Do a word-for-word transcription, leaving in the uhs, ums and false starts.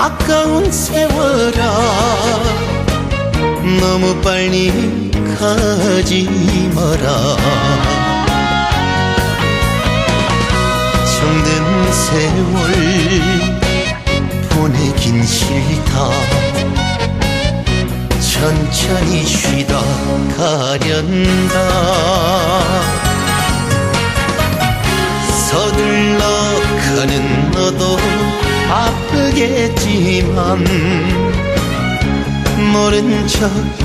아까운 세월아 너무 빨리 가지 마라. 정든 세월 보내긴 싫다. 천천히 쉬다 가련다. 서둘러 가는 너도 아프겠지만 모른 척